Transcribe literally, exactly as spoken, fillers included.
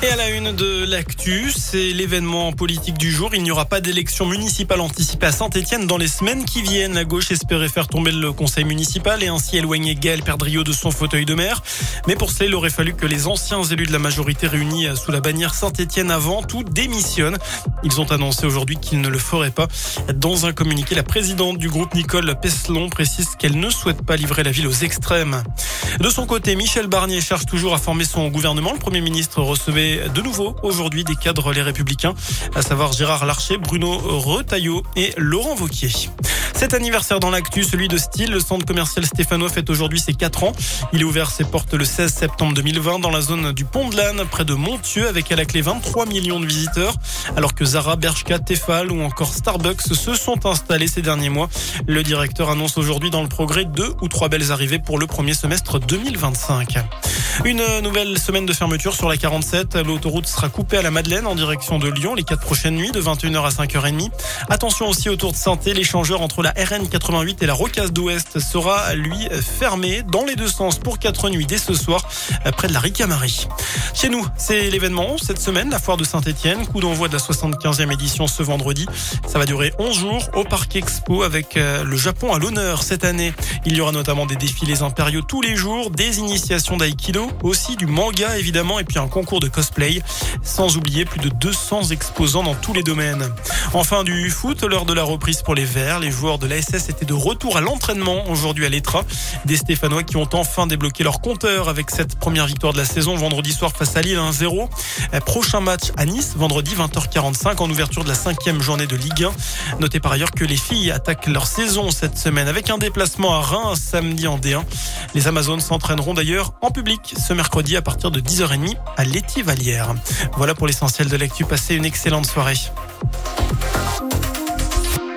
Et à la une de l'actu, c'est l'événement politique du jour. Il n'y aura pas d'élection municipale anticipée à Saint-Étienne dans les semaines qui viennent. La gauche espérait faire tomber le conseil municipal et ainsi éloigner Gaël Perdriau de son fauteuil de maire. Mais pour cela, il aurait fallu que les anciens élus de la majorité réunis sous la bannière Saint-Étienne avant tout démissionnent. Ils ont annoncé aujourd'hui qu'ils ne le feraient pas. Dans un communiqué, la présidente du groupe, Nicole Pesselon, précise qu'elle ne souhaite pas livrer la ville aux extrêmes. De son côté, Michel Barnier cherche toujours à former son gouvernement. Le Premier ministre recevait de nouveau aujourd'hui des cadres Les Républicains, à savoir Gérard Larcher, Bruno Retailleau et Laurent Wauquiez. Cet anniversaire dans l'actu, celui de Style, le centre commercial Stéphanois fête aujourd'hui ses quatre ans. Il a ouvert ses portes le seize septembre deux mille vingt dans la zone du Pont de l'Âne, près de Montieu, avec à la clé vingt-trois millions de visiteurs. Alors que Zara, Bershka, Tefal ou encore Starbucks se sont installés ces derniers mois. Le directeur annonce aujourd'hui dans le Progrès deux ou trois belles arrivées pour le premier semestre deux mille vingt-cinq. Une nouvelle semaine de fermeture sur la quarante-sept. L'autoroute sera coupée à la Madeleine en direction de Lyon les quatre prochaines nuits de vingt et une heures à cinq heures trente. Attention aussi autour de Saint-Thé, l'échangeur entre la R N quatre-vingt-huit et la Rocade d'Ouest sera, lui, fermé dans les deux sens pour quatre nuits dès ce soir, près de la Ricamarie. Chez nous, c'est l'événement cette semaine, la foire de Saint-Étienne. Coup d'envoi de la soixante-quinzième édition ce vendredi. Ça va durer onze jours au Parc Expo avec le Japon à l'honneur cette année. Il y aura notamment des défilés impériaux tous les jours, des initiations d'aïkido, aussi du manga évidemment et puis un concours de cosplay. Sans oublier plus de deux cents exposants dans tous les domaines. Enfin du foot, l'heure de la reprise pour les Verts. Les joueurs de l'A S S étaient de retour à l'entraînement aujourd'hui à l'Etra. Des Stéphanois qui ont enfin débloqué leur compteur avec cette première victoire de la saison vendredi soir face à Lille un zéro. Prochain match à Nice, vendredi vingt heures quarante-cinq en ouverture de la cinquième journée de Ligue un. Notez par ailleurs que les filles attaquent leur saison cette semaine avec un déplacement à Reims samedi en D un. Les Amazones s'entraîneront d'ailleurs en public ce mercredi à partir de dix heures trente à l'Étivallière. Voilà pour l'essentiel de l'actu. Passez une excellente soirée.